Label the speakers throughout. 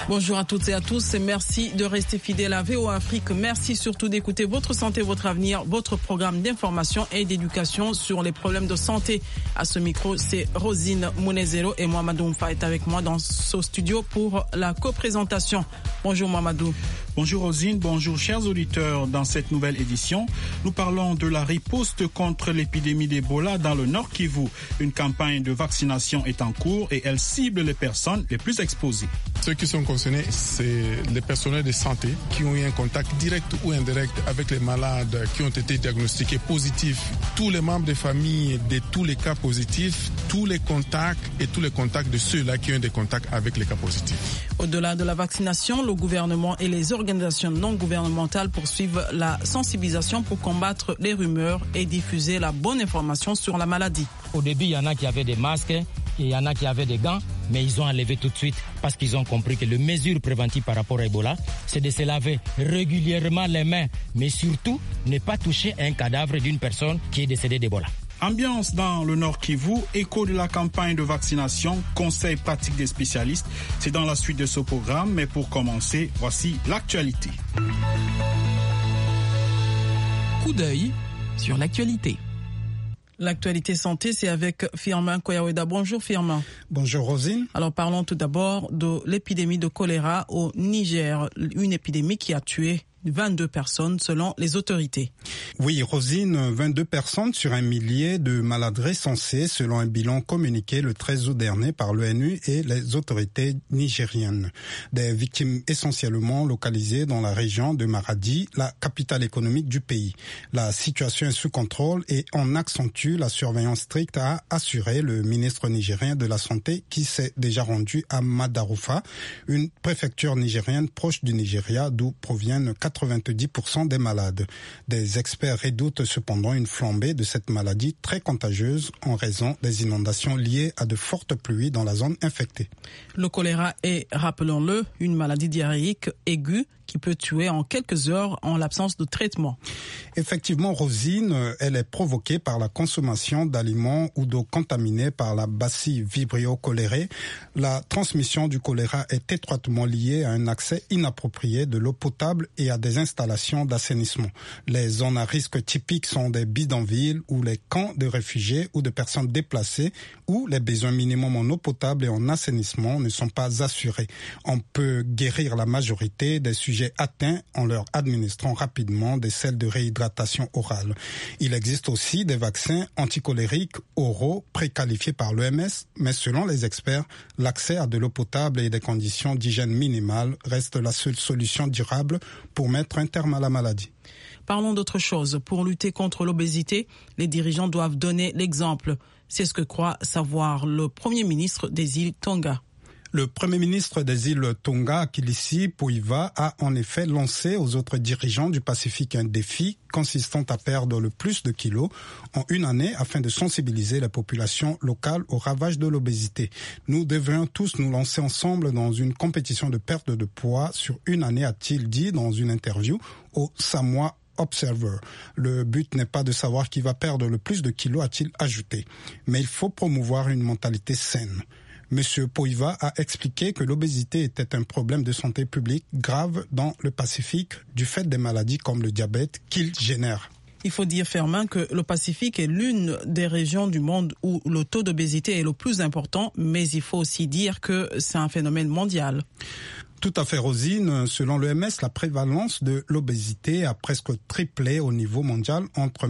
Speaker 1: Bonjour à toutes et à tous et merci de rester fidèles à VOA Afrique. Merci surtout d'écouter Votre Santé, Votre Avenir, votre programme d'information et d'éducation sur les problèmes de santé. À ce micro, c'est Rosine Mounezero et Mohamedou Mfa est avec moi dans ce studio pour la coprésentation. Bonjour Mohamedou.
Speaker 2: Bonjour Rosine, bonjour chers auditeurs. Dans cette nouvelle édition, nous parlons de la riposte contre l'épidémie d'Ebola dans le Nord Kivu. Une campagne de vaccination est en cours et elle cible les personnes les plus exposées.
Speaker 3: Ceux qui sont concernés, c'est les personnels de santé qui ont eu un contact direct ou indirect avec les malades qui ont été diagnostiqués positifs. Tous les membres des familles de tous les cas positifs, tous les contacts et tous les contacts de ceux-là qui ont des contacts avec les cas positifs.
Speaker 1: Au-delà de la vaccination, le gouvernement et les organisations non gouvernementales poursuivent la sensibilisation pour combattre les rumeurs et diffuser la bonne information sur la maladie.
Speaker 4: Au début, il y en a qui avaient des masques, et il y en a qui avaient des gants, mais ils ont enlevé tout de suite parce qu'ils ont compris que les mesures préventives par rapport à Ebola, c'est de se laver régulièrement les mains, mais surtout ne pas toucher un cadavre d'une personne qui est décédée d'Ebola.
Speaker 2: Ambiance dans le Nord Kivu, écho de la campagne de vaccination, conseils pratiques des spécialistes. C'est dans la suite de ce programme, mais pour commencer, voici l'actualité.
Speaker 1: Coup d'œil sur l'actualité. L'actualité santé, c'est avec Firmin Koyaweda. Bonjour Firmin.
Speaker 5: Bonjour Rosine.
Speaker 1: Alors parlons tout d'abord de l'épidémie de choléra au Niger, une épidémie qui a tué 22 personnes selon les autorités.
Speaker 5: Oui, Rosine, 22 personnes sur un millier de malades recensés selon un bilan communiqué le 13 août dernier par l'ONU et les autorités nigériennes. Des victimes essentiellement localisées dans la région de Maradi, la capitale économique du pays. La situation est sous contrôle et on accentue la surveillance stricte, a assuré le ministre nigérien de la Santé qui s'est déjà rendu à Madaroufa, une préfecture nigérienne proche du Nigeria d'où proviennent 90% des malades. Des experts redoutent cependant une flambée de cette maladie très contagieuse en raison des inondations liées à de fortes pluies dans la zone infectée.
Speaker 1: Le choléra est, rappelons-le, une maladie diarrhéique aiguë qui peut tuer en quelques heures en l'absence de traitement.
Speaker 5: Effectivement, Rosine, elle est provoquée par la consommation d'aliments ou d'eau contaminée par la bacille Vibrio cholerae. La transmission du choléra est étroitement liée à un accès inapproprié de l'eau potable et à des installations d'assainissement. Les zones à risque typiques sont des bidonvilles ou les camps de réfugiés ou de personnes déplacées où les besoins minimums en eau potable et en assainissement ne sont pas assurés. On peut guérir la majorité des sujets atteints en leur administrant rapidement des sels de réhydratation orale. Il existe aussi des vaccins anticolériques oraux préqualifiés par l'OMS, mais selon les experts, l'accès à de l'eau potable et des conditions d'hygiène minimales reste la seule solution durable pour mettre un terme à la maladie.
Speaker 1: Parlons d'autre chose. Pour lutter contre l'obésité, les dirigeants doivent donner l'exemple. C'est ce que croit savoir le Premier ministre des îles Tonga.
Speaker 5: Le Premier ministre des îles Tonga, Kilisi Poiva, a en effet lancé aux autres dirigeants du Pacifique un défi consistant à perdre le plus de kilos en une année afin de sensibiliser la population locale aux ravages de l'obésité. Nous devrions tous nous lancer ensemble dans une compétition de perte de poids sur une année, a-t-il dit dans une interview au Samoa Observer. Le but n'est pas de savoir qui va perdre le plus de kilos, a-t-il ajouté. Mais il faut promouvoir une mentalité saine. Monsieur Poiva a expliqué que l'obésité était un problème de santé publique grave dans le Pacifique du fait des maladies comme le diabète qu'il génère.
Speaker 1: Il faut dire, Firmin, que le Pacifique est l'une des régions du monde où le taux d'obésité est le plus important, mais il faut aussi dire que c'est un phénomène mondial.
Speaker 5: Tout à fait, Rosine. Selon l'OMS, la prévalence de l'obésité a presque triplé au niveau mondial entre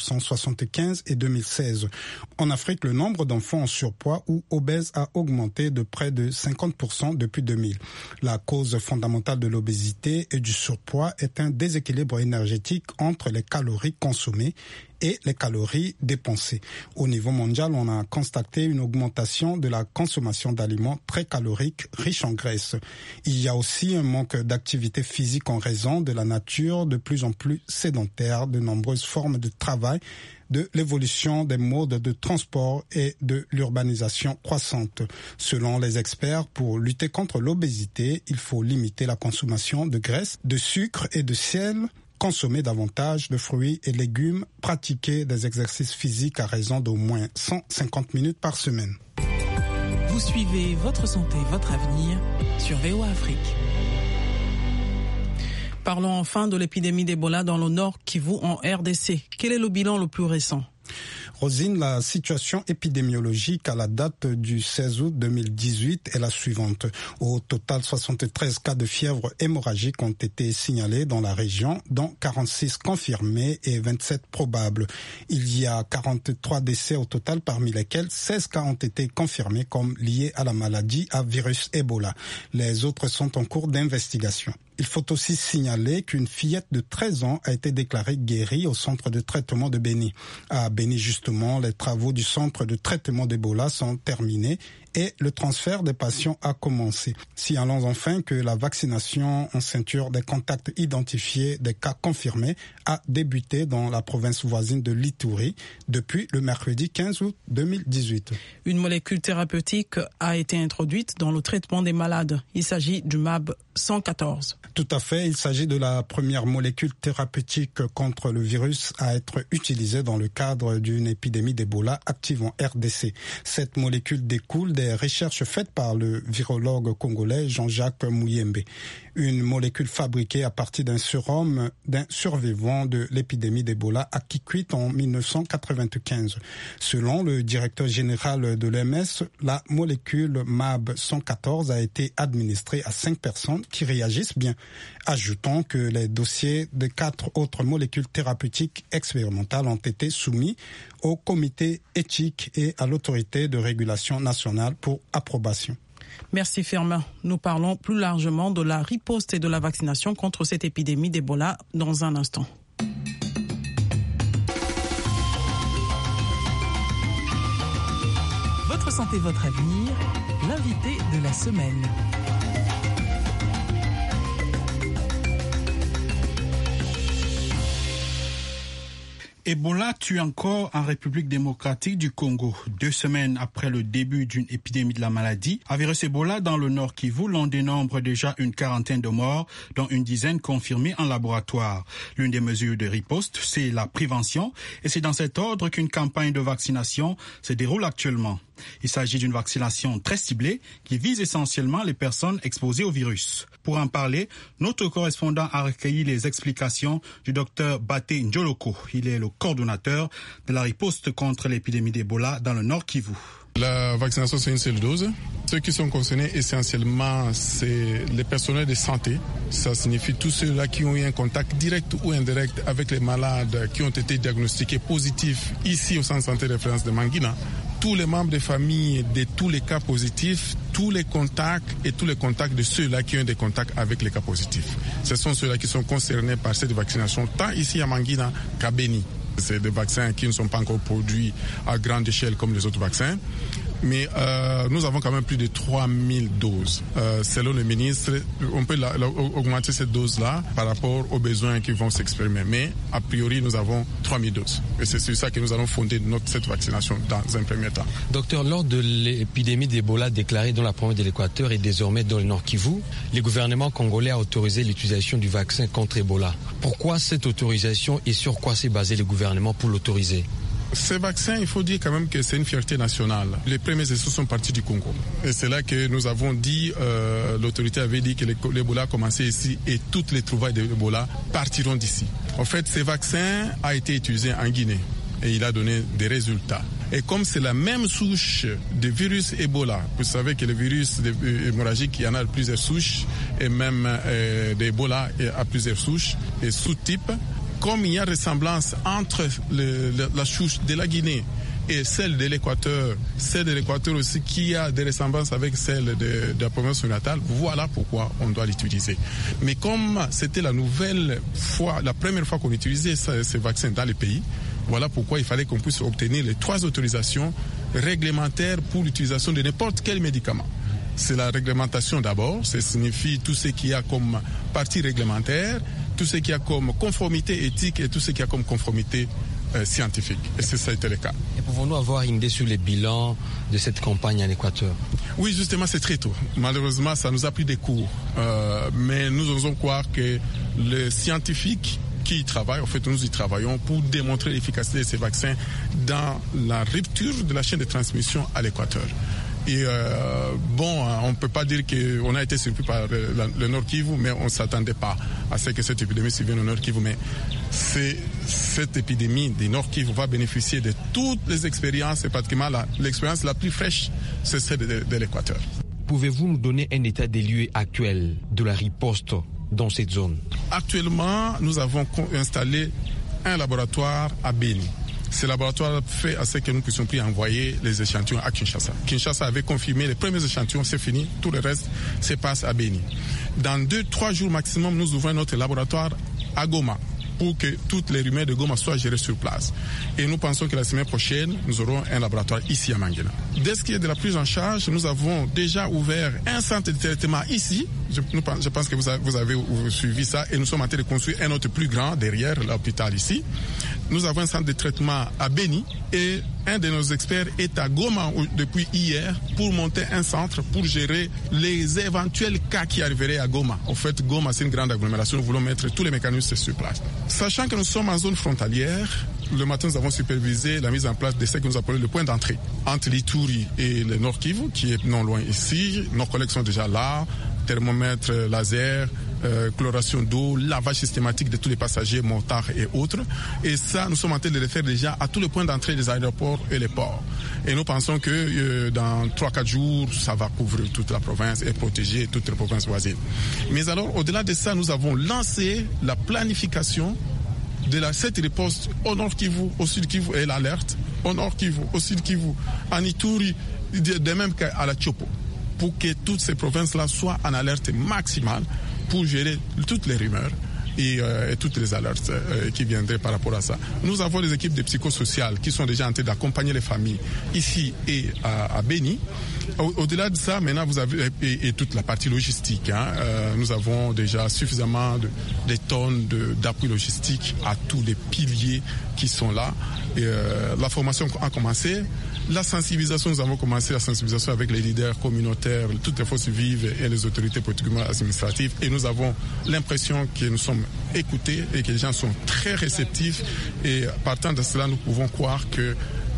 Speaker 5: 1975 et 2016. En Afrique, le nombre d'enfants en surpoids ou obèses a augmenté de près de 50% depuis 2000. La cause fondamentale de l'obésité et du surpoids est un déséquilibre énergétique entre les calories consommées et les calories dépensées. Au niveau mondial, on a constaté une augmentation de la consommation d'aliments très caloriques, riches en graisse. Il y a aussi un manque d'activité physique en raison de la nature de plus en plus sédentaire, de nombreuses formes de travail, de l'évolution des modes de transport et de l'urbanisation croissante. Selon les experts, pour lutter contre l'obésité, il faut limiter la consommation de graisse, de sucre et de sel, consommer davantage de fruits et légumes, pratiquer des exercices physiques à raison d'au moins 150 minutes par semaine.
Speaker 1: Vous suivez Votre santé, votre avenir sur VOA Afrique. Parlons enfin de l'épidémie d'Ebola dans le Nord Kivu en RDC. Quel est le bilan le plus récent?
Speaker 5: Rosine, la situation épidémiologique à la date du 16 août 2018 est la suivante. Au total, 73 cas de fièvre hémorragique ont été signalés dans la région, dont 46 confirmés et 27 probables. Il y a 43 décès au total, parmi lesquels 16 cas ont été confirmés comme liés à la maladie à virus Ebola. Les autres sont en cours d'investigation. Il faut aussi signaler qu'une fillette de 13 ans a été déclarée guérie au centre de traitement de Beni. À Beni, justement, les travaux du centre de traitement d'Ebola sont terminés et le transfert des patients a commencé. Signalons enfin que la vaccination en ceinture des contacts identifiés des cas confirmés a débuté dans la province voisine de l'Ituri depuis le mercredi 15 août 2018.
Speaker 1: Une molécule thérapeutique a été introduite dans le traitement des malades. Il s'agit du MAB 114.
Speaker 5: Tout à fait, il s'agit de la première molécule thérapeutique contre le virus à être utilisée dans le cadre d'une épidémie d'Ebola active en RDC. Cette molécule découle des recherches faites par le virologue congolais Jean-Jacques Mouyembe. Une molécule fabriquée à partir d'un sérum d'un survivant de l'épidémie d'Ebola à Kikwit en 1995. Selon le directeur général de l'OMS, la molécule MAB 114 a été administrée à 5 personnes qui réagissent bien. Ajoutons que les dossiers de 4 autres molécules thérapeutiques expérimentales ont été soumis au comité éthique et à l'autorité de régulation nationale pour approbation.
Speaker 1: Merci Firmin. Nous parlons plus largement de la riposte et de la vaccination contre cette épidémie d'Ebola dans un instant. Votre santé, votre avenir, l'invité de la semaine.
Speaker 2: Ebola tue encore en République démocratique du Congo. 2 semaines après le début d'une épidémie de la maladie, à virus Ebola dans le Nord Kivu, l'on dénombre déjà une quarantaine de morts, dont une dizaine confirmées en laboratoire. L'une des mesures de riposte, c'est la prévention, et c'est dans cet ordre qu'une campagne de vaccination se déroule actuellement. Il s'agit d'une vaccination très ciblée qui vise essentiellement les personnes exposées au virus. Pour en parler, notre correspondant a recueilli les explications du docteur Baté Njoloko. Il est le coordonnateur de la riposte contre l'épidémie d'Ebola dans le Nord Kivu.
Speaker 3: La vaccination, c'est une seule dose. Ceux qui sont concernés essentiellement, c'est les personnels de santé. Ça signifie tous ceux-là qui ont eu un contact direct ou indirect avec les malades qui ont été diagnostiqués positifs ici au centre de santé de référence de Mangina. Tous les membres des familles de tous les cas positifs, tous les contacts et tous les contacts de ceux-là qui ont des contacts avec les cas positifs. Ce sont ceux-là qui sont concernés par cette vaccination, tant ici à Mangina qu'à Beni. C'est des vaccins qui ne sont pas encore produits à grande échelle comme les autres vaccins. Mais nous avons quand même plus de 3000 doses. Selon le ministre, on peut augmenter cette dose-là par rapport aux besoins qui vont s'exprimer. Mais a priori, nous avons 3000 doses. Et c'est sur ça que nous allons fonder cette vaccination dans un premier temps.
Speaker 6: Docteur, lors de l'épidémie d'Ebola déclarée dans la province de l'Équateur et désormais dans le Nord Kivu, le gouvernement congolais a autorisé l'utilisation du vaccin contre Ebola. Pourquoi cette autorisation et sur quoi s'est basé le gouvernement pour l'autoriser?
Speaker 3: Ces vaccins, il faut dire quand même que c'est une fierté nationale. Les premiers essais sont partis du Congo. Et c'est là que nous avons dit, l'autorité avait dit que l'Ebola a commencé ici et toutes les trouvailles de l'Ebola partiront d'ici. En fait, ces vaccins a été utilisé en Guinée et il a donné des résultats. Et comme c'est la même souche de virus Ebola, vous savez que le virus hémorragique, il y en a plusieurs souches et même d'Ebola a plusieurs souches et sous-types. Comme il y a ressemblance entre la souche de la Guinée et celle de l'Équateur aussi qui a des ressemblances avec celle de la province natale, voilà pourquoi on doit l'utiliser. Mais comme c'était la première fois qu'on utilisait ces vaccins dans les pays, voilà pourquoi il fallait qu'on puisse obtenir les 3 autorisations réglementaires pour l'utilisation de n'importe quel médicament. C'est la réglementation d'abord, ça signifie tout ce qu'il y a comme partie réglementaire, tout ce qu'il y a comme conformité éthique et tout ce qu'il y a comme conformité scientifique. Et ça a été le cas.
Speaker 6: Et pouvons-nous avoir une idée sur les bilans de cette campagne en Équateur?
Speaker 3: Oui, justement, c'est très tôt. Malheureusement, ça nous a pris des cours. Mais nous osons croire que les scientifiques qui y travaillent, en fait, nous y travaillons pour démontrer l'efficacité de ces vaccins dans la rupture de la chaîne de transmission à l'Équateur. Et on ne peut pas dire qu'on a été surpris par le Nord Kivu, mais on ne s'attendait pas à ce que cette épidémie survienne au Nord Kivu. Mais cette épidémie du Nord Kivu va bénéficier de toutes les expériences, et pratiquement l'expérience la plus fraîche, c'est celle de l'Équateur.
Speaker 6: Pouvez-vous nous donner un état des lieux actuel de la riposte dans cette zone?
Speaker 3: Actuellement, nous avons installé un laboratoire à Beni. Ce laboratoire fait à ce que nous puissions envoyer les échantillons à Kinshasa. Kinshasa avait confirmé les premiers échantillons, c'est fini. Tout le reste se passe à Beni. Dans 2-3 jours maximum, nous ouvrons notre laboratoire à Goma pour que toutes les rumeurs de Goma soient gérées sur place. Et nous pensons que la semaine prochaine, nous aurons un laboratoire ici à Mangina. Dès ce qui est de la prise en charge, nous avons déjà ouvert un centre de traitement ici. Je pense que vous avez suivi ça, et nous sommes en train de construire un autre plus grand derrière l'hôpital ici. Nous avons un centre de traitement à Beni et un de nos experts est à Goma depuis hier pour monter un centre pour gérer les éventuels cas qui arriveraient à Goma. En fait, Goma, c'est une grande agglomération. Nous voulons mettre tous les mécanismes sur place. Sachant que nous sommes en zone frontalière, le matin, nous avons supervisé la mise en place de ce que nous appelons le point d'entrée entre l'Ituri et le Nord Kivu, qui est non loin ici. Nos collègues sont déjà là, thermomètre laser, chloration d'eau, lavage systématique de tous les passagers, motards et autres. Et ça, nous sommes en train de le faire déjà à tous les points d'entrée des aéroports et les ports. Et nous pensons que dans 3-4 jours, ça va couvrir toute la province et protéger toutes les provinces voisines. Mais alors, au-delà de ça, nous avons lancé la planification de cette riposte au Nord Kivu, au Sud Kivu et l'alerte au Nord Kivu, au Sud Kivu, en Ituri, de même qu'à la Tchopo, pour que toutes ces provinces-là soient en alerte maximale pour gérer toutes les rumeurs et toutes les alertes qui viendraient par rapport à ça. Nous avons des équipes de psychosociales qui sont déjà en train d'accompagner les familles ici et à Beni. Au-delà de ça, maintenant, vous avez et toute la partie logistique. Nous avons déjà suffisamment de tonnes d'appui logistique à tous les piliers qui sont là. Et, la formation a commencé. La sensibilisation, nous avons commencé la sensibilisation avec les leaders communautaires, toutes les forces vives et les autorités politiquement administratives. Et nous avons l'impression que nous sommes écoutés et que les gens sont très réceptifs. Et partant de cela, nous pouvons croire que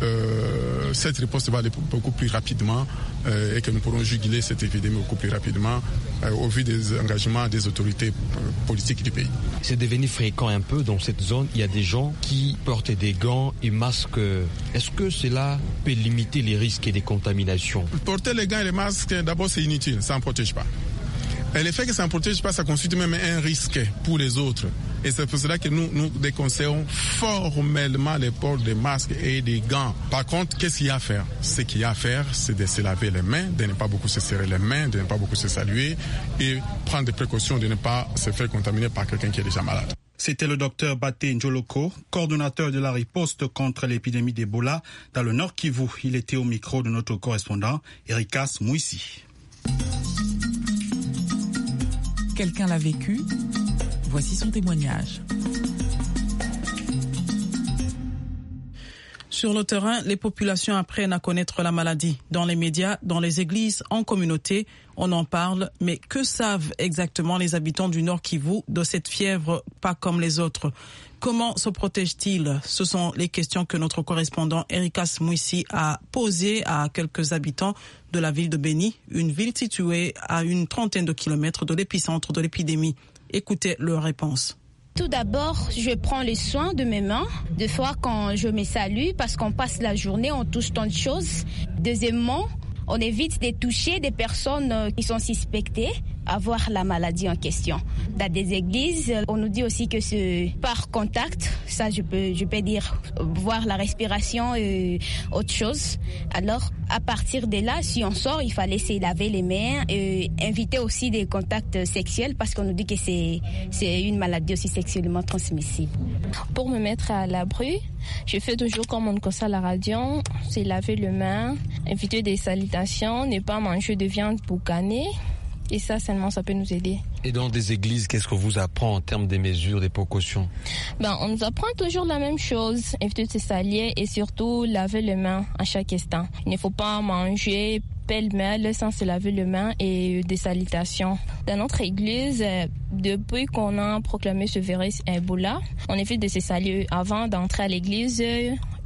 Speaker 3: cette réponse va aller beaucoup plus rapidement et que nous pourrons juguler cette épidémie beaucoup plus rapidement au vu des engagements des autorités politiques du pays.
Speaker 6: C'est devenu fréquent un peu dans cette zone. Il y a des gens qui portent des gants et masques. Est-ce que cela peut limiter les risques et les contaminations?
Speaker 3: Porter les gants et les masques, d'abord, c'est inutile. Ça ne protège pas. Et le fait que ça ne protège pas, ça constitue même un risque pour les autres. Et c'est pour cela que nous déconseillons formellement le port des masques et des gants. Par contre, qu'est-ce qu'il y a à faire? Ce qu'il y a à faire, c'est de se laver les mains, de ne pas beaucoup se serrer les mains, de ne pas beaucoup se saluer et prendre des précautions de ne pas se faire contaminer par quelqu'un qui est déjà malade.
Speaker 2: C'était le docteur Baté Njoloko, coordonnateur de la riposte contre l'épidémie d'Ebola dans le Nord Kivu. Il était au micro de notre correspondant Erikas Mouissi.
Speaker 1: Quelqu'un l'a vécu. Voici son témoignage. Sur le terrain, les populations apprennent à connaître la maladie. Dans les médias, dans les églises, en communauté, on en parle. Mais que savent exactement les habitants du Nord Kivu de cette fièvre pas comme les autres? Comment se protègent-ils? Ce sont les questions que notre correspondant Erikas Mouissi a posées à quelques habitants de la ville de Beni, une ville située à une trentaine de kilomètres de l'épicentre de l'épidémie. Écoutez leurs réponses.
Speaker 7: Tout d'abord, je prends le soin de mes mains. Des fois, quand je me salue, parce qu'on passe la journée, on touche tant de choses. Deuxièmement, on évite de toucher des personnes qui sont suspectées avoir la maladie en question. Dans des églises, on nous dit aussi que c'est par contact, ça je peux dire, voir la respiration et autre chose. Alors, à partir de là, si on sort, il fallait se laver les mains et éviter aussi des contacts sexuels parce qu'on nous dit que c'est une maladie aussi sexuellement transmissible.
Speaker 8: Pour me mettre à l'abri, je fais toujours comme on conseille à la radio, c'est laver les mains, éviter des salutations, ne pas manger de viande boucanée. Et ça, seulement, ça peut nous aider.
Speaker 6: Et dans des églises, qu'est-ce qu'on vous apprend en termes des mesures, des précautions?
Speaker 8: On nous apprend toujours la même chose, éviter de se salir et surtout laver les mains à chaque instant. Il ne faut pas manger pêle-mêle sans se laver les mains et des salutations. Dans notre église, depuis qu'on a proclamé ce virus Ebola, on évite de se saluer avant d'entrer à l'église.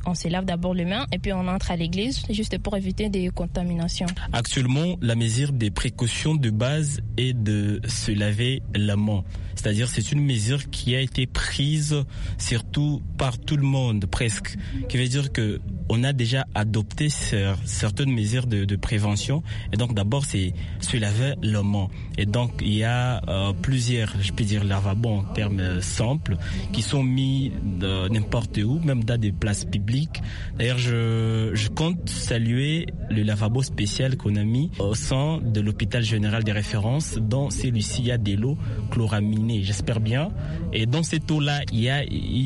Speaker 8: On se lave d'abord les mains et puis on entre à l'église juste pour éviter des contaminations.
Speaker 9: Actuellement, la mesure des précautions de base est de se laver la main. C'est-à-dire c'est une mesure qui a été prise surtout par tout le monde presque. Qui veut dire que on a déjà adopté certaines mesures de prévention. Et donc d'abord c'est se laver la main. Et donc il y a plusieurs, je peux dire lavabos en termes simples, qui sont mis n'importe où, même dans des places publiques. D'ailleurs je compte saluer le lavabo spécial qu'on a mis au sein de l'hôpital général des références. Dans celui-ci il y a de l'eau chloraminée, j'espère bien. Et dans cette eau-là il y a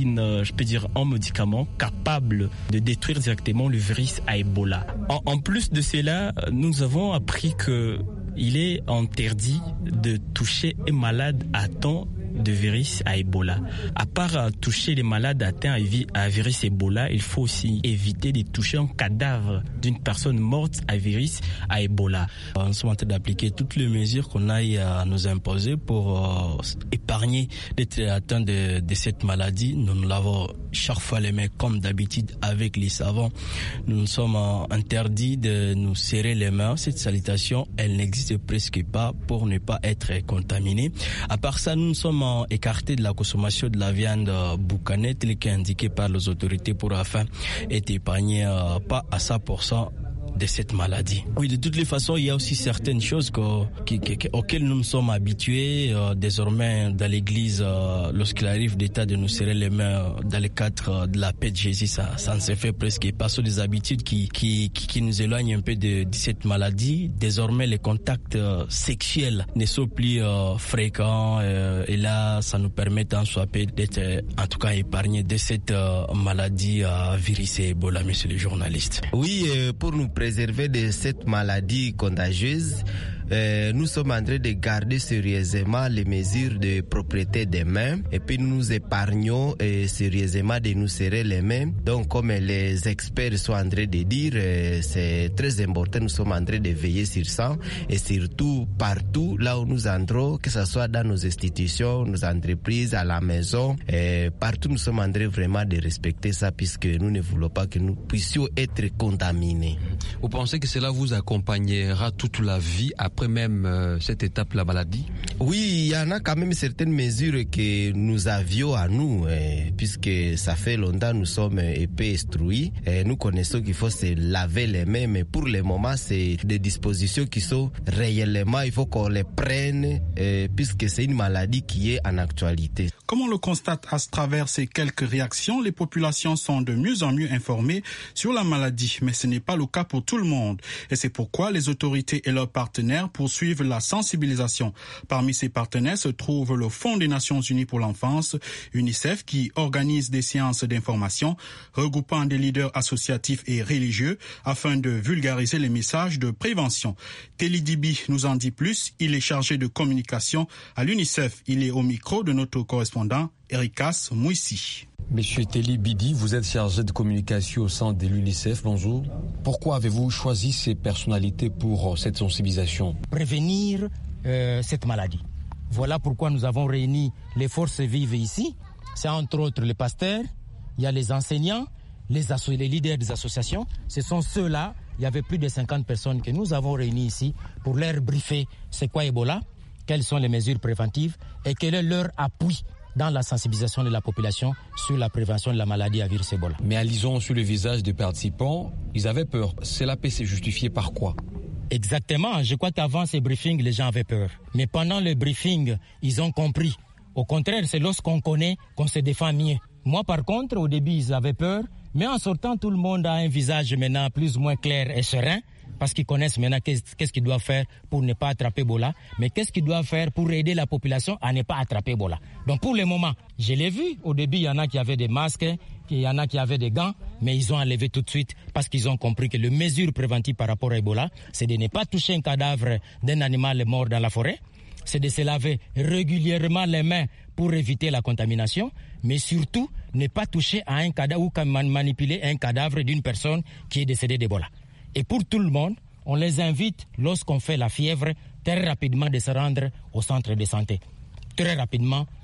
Speaker 9: un médicament capable de détruire directement le virus à Ebola. En plus de cela, nous avons appris que il est interdit de toucher un malade atteint de virus à Ebola. À part toucher les malades atteints à virus Ebola, il faut aussi éviter de toucher un cadavre d'une personne morte à virus à Ebola. Nous sommes en train d'appliquer toutes les mesures qu'on a à nous imposer pour épargner d'être atteint de cette maladie. Nous nous lavons chaque fois les mains comme d'habitude avec les savons. Nous nous sommes interdits de nous serrer les mains. Cette salutation, elle n'existe presque pas pour ne pas être contaminés. À part ça, nous nous sommes écartés de la consommation de la viande boucanée, telle qu'indiquée par les autorités pour afin d'être épargnés pas à 100% de cette maladie. Oui, de toutes les façons, il y a aussi certaines choses auxquelles nous nous sommes habitués. Désormais, dans l'église, lorsqu'il arrive d'état de nous serrer les mains dans le cadre de la paix de Jésus, ça ne se fait presque pas. Ce sont des habitudes qui nous éloignent un peu de cette maladie. Désormais, les contacts sexuels ne sont plus fréquents et là, ça nous permet en soit d'être en tout cas épargnés de cette maladie virus et Ebola, monsieur le journaliste.
Speaker 10: Oui, pour nous préserver de cette maladie contagieuse, nous sommes en train de garder sérieusement les mesures de propreté des mains et puis nous nous épargnons sérieusement de nous serrer les mains. Donc comme les experts sont en train de dire, c'est très important, nous sommes en train de veiller sur ça et surtout partout là où nous entrons, que ce soit dans nos institutions, nos entreprises, à la maison, partout nous sommes en train vraiment de respecter ça puisque nous ne voulons pas que nous puissions être contaminés.
Speaker 6: Vous pensez que cela vous accompagnera toute la vie après même cette étape, la maladie?
Speaker 10: Oui, il y en a quand même certaines mesures que nous avions à nous, puisque ça fait longtemps nous sommes épais instruits. Nous connaissons qu'il faut se laver les mains, mais pour le moment, c'est des dispositions qui sont réellement, il faut qu'on les prenne, puisque c'est une maladie qui est en actualité.
Speaker 2: Comme on le constate à travers ces quelques réactions, les populations sont de mieux en mieux informées sur la maladie, mais ce n'est pas le cas pour tout le monde. Et c'est pourquoi les autorités et leurs partenaires poursuivent la sensibilisation. Parmi ces partenaires se trouve le Fonds des Nations Unies pour l'enfance, UNICEF, qui organise des séances d'information regroupant des leaders associatifs et religieux afin de vulgariser les messages de prévention. Teli Dibi nous en dit plus. Il est chargé de communication à l'UNICEF. Il est au micro de notre correspondant Erikas Mouissi.
Speaker 6: Monsieur Teli Bidi, vous êtes chargé de communication au sein de l'UNICEF. Bonjour. Pourquoi avez-vous choisi ces personnalités pour cette sensibilisation?
Speaker 4: Prévenir cette maladie. Voilà pourquoi nous avons réuni les forces vives ici. C'est entre autres les pasteurs, il y a les enseignants, les leaders des associations. Ce sont ceux-là, il y avait plus de 50 personnes que nous avons réunies ici pour leur briefer c'est quoi Ebola, quelles sont les mesures préventives et quel est leur appui dans la sensibilisation de la population sur la prévention de la maladie à virus Ebola.
Speaker 6: Mais en lisant sur le visage des participants, ils avaient peur. Cela peut se justifier par quoi?
Speaker 4: Exactement. Je crois qu'avant ces briefings, les gens avaient peur. Mais pendant le briefing, ils ont compris. Au contraire, c'est lorsqu'on connaît qu'on se défend mieux. Moi, par contre, au début, ils avaient peur. Mais en sortant, tout le monde a un visage maintenant plus ou moins clair et serein. Parce qu'ils connaissent maintenant qu'est-ce qu'ils doivent faire pour ne pas attraper Ebola, mais qu'est-ce qu'ils doivent faire pour aider la population à ne pas attraper Ebola. Donc pour le moment, je l'ai vu, au début il y en a qui avaient des masques, il y en a qui avaient des gants, mais ils ont enlevé tout de suite parce qu'ils ont compris que les mesures préventives par rapport à Ebola, c'est de ne pas toucher un cadavre d'un animal mort dans la forêt, c'est de se laver régulièrement les mains pour éviter la contamination, mais surtout ne pas toucher à un cadavre ou manipuler un cadavre d'une personne qui est décédée d'Ebola. Et pour tout le monde, on les invite, lorsqu'on fait la fièvre, très rapidement de se rendre au centre de santé. Très rapidement,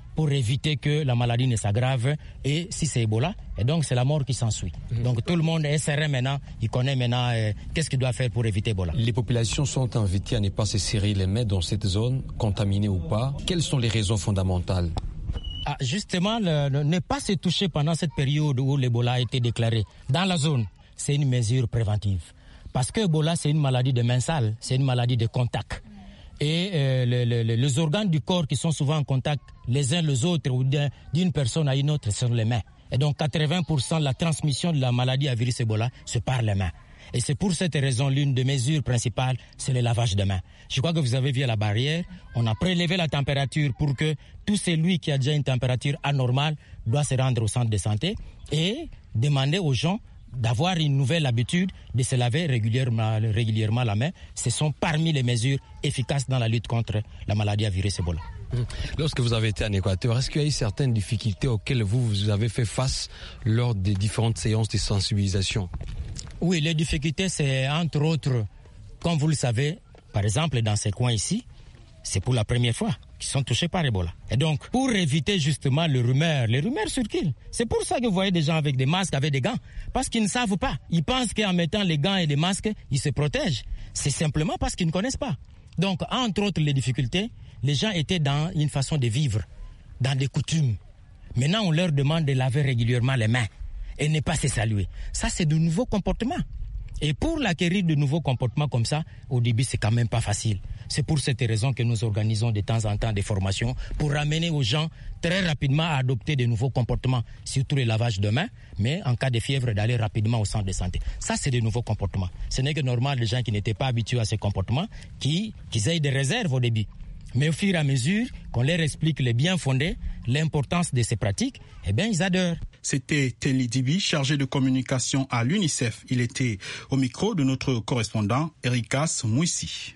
Speaker 4: pour éviter que la maladie ne s'aggrave. Et si c'est Ebola, et donc c'est la mort qui s'ensuit. Donc tout le monde est serein maintenant, il connaît maintenant qu'est-ce qu'il doit faire pour éviter Ebola.
Speaker 6: Les populations sont invitées à ne pas se serrer les mains dans cette zone, contaminée ou pas. Quelles sont les raisons fondamentales?
Speaker 4: Justement, ne pas se toucher pendant cette période où l'Ebola a été déclaré dans la zone, c'est une mesure préventive. Parce que Ebola, c'est une maladie de main sale, c'est une maladie de contact. Et les organes du corps qui sont souvent en contact les uns les autres ou d'une personne à une autre sont les mains. Et donc 80% de la transmission de la maladie à virus Ebola se par les mains. Et c'est pour cette raison, l'une des mesures principales, c'est le lavage de mains. Je crois que vous avez vu à la barrière, on a prélevé la température pour que tout celui qui a déjà une température anormale doit se rendre au centre de santé et demander aux gens d'avoir une nouvelle habitude de se laver régulièrement la main. Ce sont parmi les mesures efficaces dans la lutte contre la maladie à virus Ebola.
Speaker 6: Lorsque vous avez été en Équateur, est-ce qu'il y a eu certaines difficultés auxquelles vous avez fait face lors des différentes séances de sensibilisation?
Speaker 4: Oui, les difficultés, c'est entre autres, comme vous le savez, par exemple dans ces coins ici, c'est pour la première fois qu'ils sont touchés par Ebola. Et donc, pour éviter justement les rumeurs circulent. C'est pour ça que vous voyez des gens avec des masques, avec des gants, parce qu'ils ne savent pas. Ils pensent qu'en mettant les gants et les masques, ils se protègent. C'est simplement parce qu'ils ne connaissent pas. Donc, entre autres les difficultés, les gens étaient dans une façon de vivre, dans des coutumes. Maintenant, on leur demande de laver régulièrement les mains et ne pas se saluer. Ça, c'est de nouveaux comportements. Et pour l'acquérir de nouveaux comportements comme ça, au début, c'est quand même pas facile. C'est pour cette raison que nous organisons de temps en temps des formations pour ramener aux gens très rapidement à adopter de nouveaux comportements, surtout le lavage de mains, mais en cas de fièvre, d'aller rapidement au centre de santé. Ça, c'est de nouveaux comportements. Ce n'est que normal, les gens qui n'étaient pas habitués à ces comportements, qu'ils aient des réserves au début. Mais au fur et à mesure qu'on leur explique les bien fondés, l'importance de ces pratiques, eh bien, ils adorent.
Speaker 2: C'était Telly Dibi, chargé de communication à l'UNICEF. Il était au micro de notre correspondant Erikas Mouissi.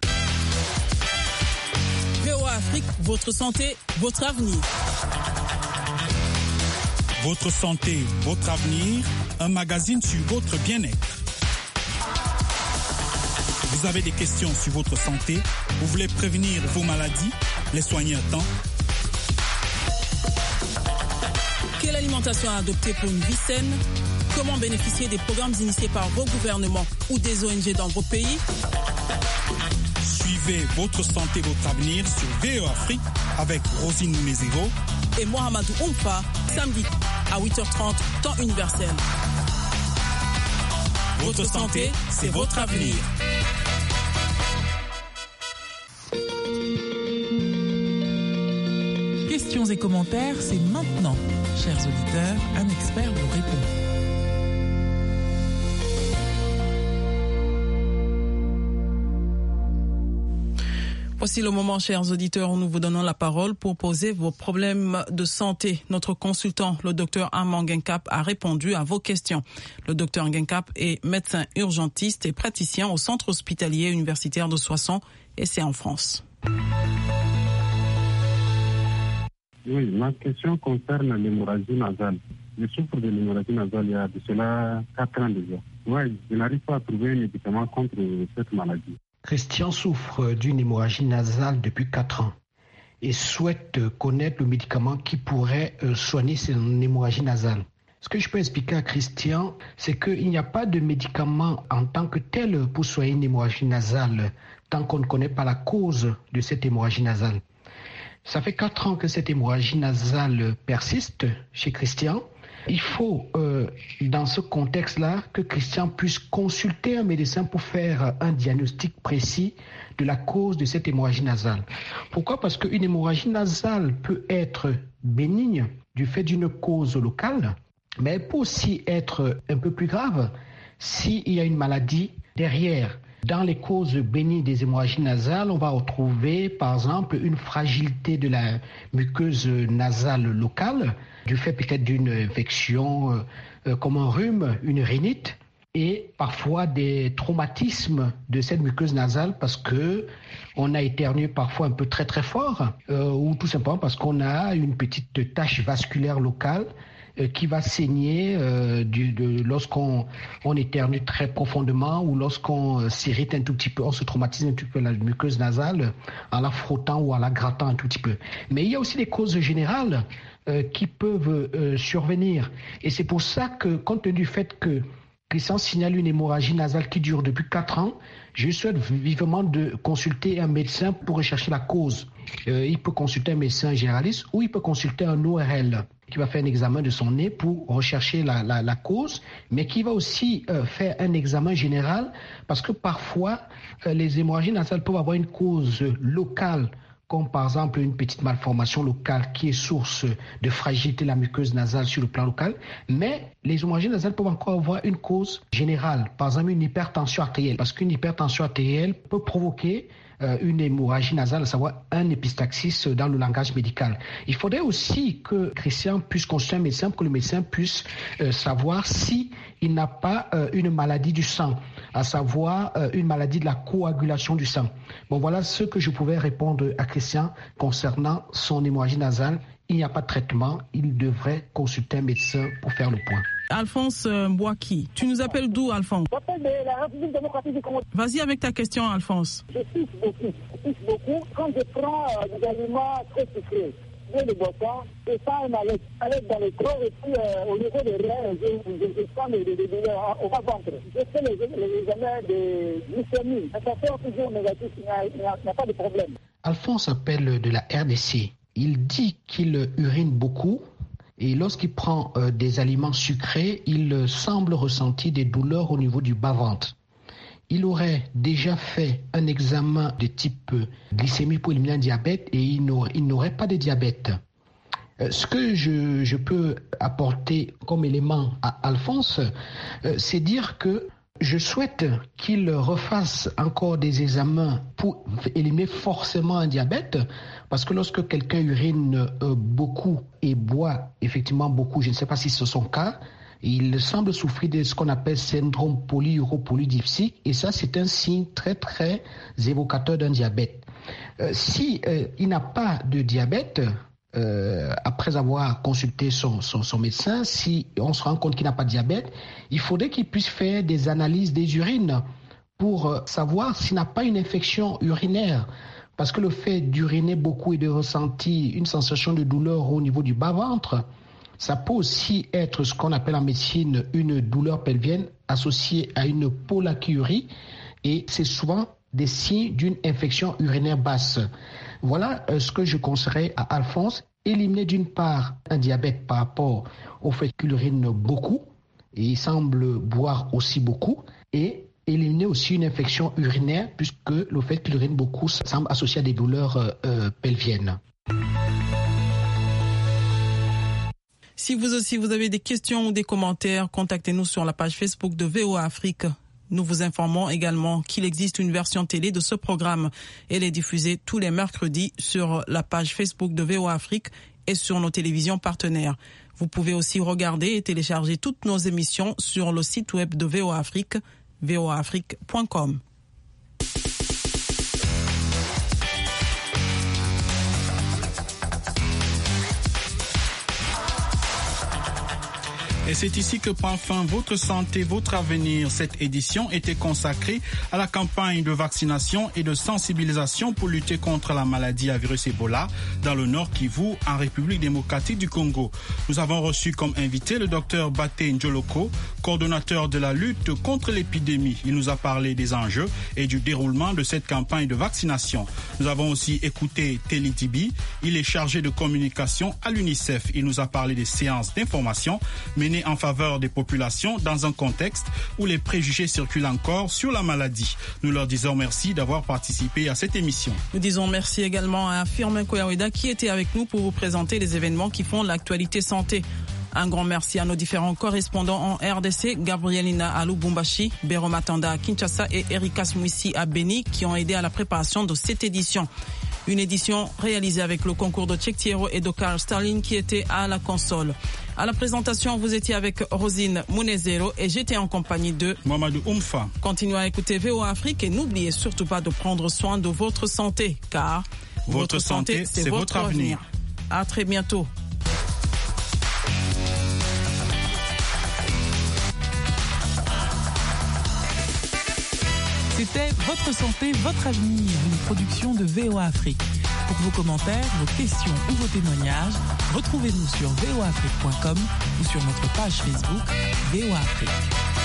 Speaker 1: VOA Afrique, votre santé, votre avenir.
Speaker 2: Votre santé, votre avenir, un magazine sur votre bien-être. Vous avez des questions sur votre santé, vous voulez prévenir vos maladies, les soigner à temps.
Speaker 1: Quelle alimentation adopter pour une vie saine? Comment bénéficier des programmes initiés par vos gouvernements ou des ONG dans vos pays?
Speaker 2: Suivez votre santé, votre avenir sur VOA Afrique avec Rosine Mézéro
Speaker 1: et Mohamedou Oumfa, samedi à 8h30, temps universel.
Speaker 2: Votre santé, c'est votre avenir.
Speaker 11: Questions et commentaires, c'est maintenant. Chers auditeurs, un expert vous répond.
Speaker 1: Voici le moment, chers auditeurs, où nous vous donnons la parole pour poser vos problèmes de santé. Notre consultant, le docteur Armand Guincap, a répondu à vos questions. Le docteur Guincap est médecin urgentiste et praticien au centre hospitalier universitaire de Soissons, et c'est en France.
Speaker 12: Oui, ma question concerne l'hémorragie nasale. Je souffre de l'hémorragie nasale il y a de cela 4 ans déjà. Oui, je n'arrive pas à trouver un médicament contre cette maladie.
Speaker 13: Christian souffre d'une hémorragie nasale depuis 4 ans et souhaite connaître le médicament qui pourrait soigner son hémorragie nasale. Ce que je peux expliquer à Christian, c'est qu'il n'y a pas de médicament en tant que tel pour soigner une hémorragie nasale tant qu'on ne connaît pas la cause de cette hémorragie nasale. Ça fait 4 ans que cette hémorragie nasale persiste chez Christian. Il faut, dans ce contexte-là, que Christian puisse consulter un médecin pour faire un diagnostic précis de la cause de cette hémorragie nasale. Pourquoi ? Parce qu'une hémorragie nasale peut être bénigne du fait d'une cause locale, mais elle peut aussi être un peu plus grave s'il y a une maladie derrière. Dans les causes bénignes des hémorragies nasales, on va retrouver par exemple une fragilité de la muqueuse nasale locale, du fait peut-être d'une infection comme un rhume, une rhinite, et parfois des traumatismes de cette muqueuse nasale parce que on a éternué parfois un peu très très fort, ou tout simplement parce qu'on a une petite tache vasculaire locale qui va saigner lorsqu'on éternue très profondément ou lorsqu'on s'irrite un tout petit peu, on se traumatise un tout petit peu la muqueuse nasale en la frottant ou en la grattant un tout petit peu. Mais il y a aussi des causes générales qui peuvent survenir. Et c'est pour ça que, compte tenu du fait que Christian signale une hémorragie nasale qui dure depuis 4 ans, je souhaite vivement de consulter un médecin pour rechercher la cause. Il peut consulter un médecin généraliste ou il peut consulter un ORL qui va faire un examen de son nez pour rechercher la cause, mais qui va aussi faire un examen général parce que parfois les hémorragies nasales peuvent avoir une cause locale, comme par exemple une petite malformation locale qui est source de fragilité de la muqueuse nasale sur le plan local, mais les hémorragies nasales peuvent encore avoir une cause générale, par exemple une hypertension artérielle, parce qu'une hypertension artérielle peut provoquer une hémorragie nasale, à savoir un épistaxis dans le langage médical. Il faudrait aussi que Christian puisse consulter un médecin pour que le médecin puisse savoir si il n'a pas une maladie du sang, à savoir une maladie de la coagulation du sang. Bon, voilà ce que je pouvais répondre à Christian concernant son hémorragie nasale. Il n'y a pas de traitement, il devrait consulter un médecin pour faire le point.
Speaker 1: Alphonse Mbouaki, tu nous appelles d'où, Alphonse?
Speaker 14: J'appelle de la République démocratique du Congo.
Speaker 1: Vas-y avec ta question, Alphonse.
Speaker 14: Je tousse beaucoup. Quand je prends des aliments très sucrés, de boisson, et ça un malaise dans le corps, et puis au niveau des reins, je sens des douleurs au bas-ventre. Je fais les examens de glycémie. Ça sort toujours négatif, il n'y a pas de problème.
Speaker 13: Alphonse appelle de la RDC. Il dit qu'il urine beaucoup et lorsqu'il prend des aliments sucrés, il semble ressentir des douleurs au niveau du bas-ventre. Il aurait déjà fait un examen de type glycémie pour éliminer un diabète et il n'aurait pas de diabète. Ce que je peux apporter comme élément à Alphonse, c'est dire que je souhaite qu'il refasse encore des examens pour éliminer forcément un diabète, parce que lorsque quelqu'un urine beaucoup et boit effectivement beaucoup, je ne sais pas si c'est son cas, il semble souffrir de ce qu'on appelle syndrome polyuropolydipsique, et ça c'est un signe très très évocateur d'un diabète. Si il n'a pas de diabète, après avoir consulté son médecin, si on se rend compte qu'il n'a pas de diabète, il faudrait qu'il puisse faire des analyses des urines pour savoir s'il n'a pas une infection urinaire. Parce que le fait d'uriner beaucoup et de ressentir une sensation de douleur au niveau du bas-ventre, ça peut aussi être ce qu'on appelle en médecine une douleur pelvienne associée à une pollakiurie, et c'est souvent des signes d'une infection urinaire basse. Voilà ce que je conseillerais à Alphonse. Éliminer d'une part un diabète par rapport au fait qu'il urine beaucoup, et il semble boire aussi beaucoup, et éliminer aussi une infection urinaire, puisque le fait qu'il urine beaucoup semble associé à des douleurs pelviennes.
Speaker 1: Si vous aussi vous avez des questions ou des commentaires, contactez-nous sur la page Facebook de VOA Afrique. Nous vous informons également qu'il existe une version télé de ce programme. Elle est diffusée tous les mercredis sur la page Facebook de VOA Afrique et sur nos télévisions partenaires. Vous pouvez aussi regarder et télécharger toutes nos émissions sur le site web de VOA Afrique, voaafrique.com.
Speaker 2: Et c'est ici que prend fin Votre santé, votre avenir. Cette édition était consacrée à la campagne de vaccination et de sensibilisation pour lutter contre la maladie à virus Ebola dans le Nord Kivu, en République démocratique du Congo. Nous avons reçu comme invité le docteur Baté Njoloko, coordonnateur de la lutte contre l'épidémie. Il nous a parlé des enjeux et du déroulement de cette campagne de vaccination. Nous avons aussi écouté Teli Tibi. Il est chargé de communication à l'UNICEF. Il nous a parlé des séances d'information menées en faveur des populations dans un contexte où les préjugés circulent encore sur la maladie. Nous leur disons merci d'avoir participé à cette émission.
Speaker 1: Nous disons merci également à Firmin Koyaweda qui était avec nous pour vous présenter les événements qui font l'actualité santé. Un grand merci à nos différents correspondants en RDC, Gabrielina à Lubumbashi, Bero Matanda à Kinshasa et Erika Smouissi à Beni qui ont aidé à la préparation de cette édition. Une édition réalisée avec le concours de Tchèque Thiero et de Carl Stalin qui était à la console. À la présentation, vous étiez avec Rosine Munezero et j'étais en compagnie de
Speaker 2: Mamadou Oumfa.
Speaker 1: Continuez à écouter VOA Afrique et n'oubliez surtout pas de prendre soin de votre santé, car
Speaker 2: votre santé, c'est votre avenir.
Speaker 1: À très bientôt.
Speaker 11: C'était Votre santé, votre avenir, une production de VOA Afrique. Pour vos commentaires, vos questions ou vos témoignages, retrouvez-nous sur voaafrique.com ou sur notre page Facebook VOA Afrique.